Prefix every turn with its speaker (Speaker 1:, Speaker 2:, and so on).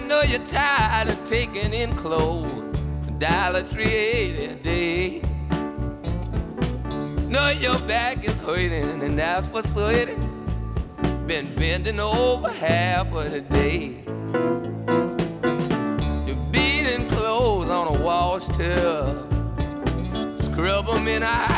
Speaker 1: know you're tired of taking in clothes, $1.380 a day. Know your back is hurting and that's what's hurting. Been bending over half of the day. You're beating clothes on a wash tub, scrub them in a